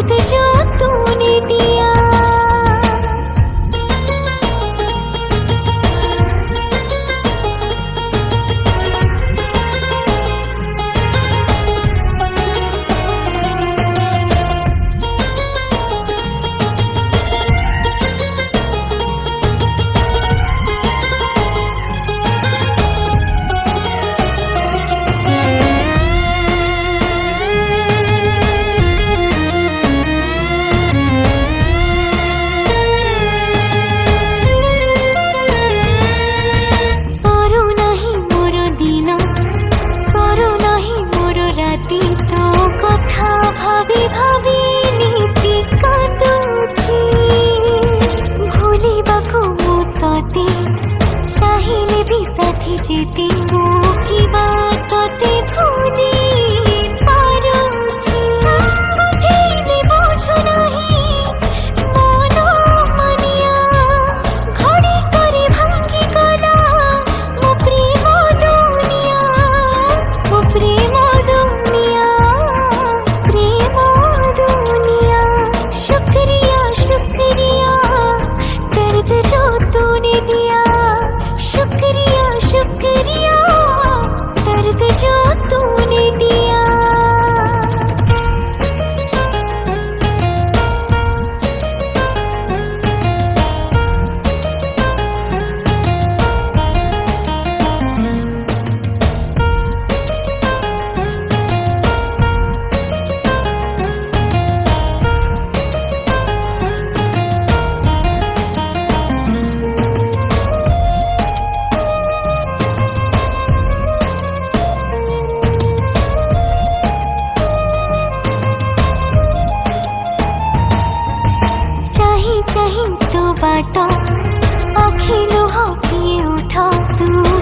दर्द जो तूने दिया। भावी भावी नीति काटुची भूली बाकु मु तते चाहिले भी साथी जेते मु की बात तते भूली पारुची बुझिले बुझु नहीं मनो मनिया घड़ी करे भांगी गला मो प्रेम दुनिया मो प्रेम दुनिया दर्द जो तूने दिया। शुक्रिया शुक्रिया दर्द जो तूने दिया। चाही तो बाटो आखिलो हो किए उठो तू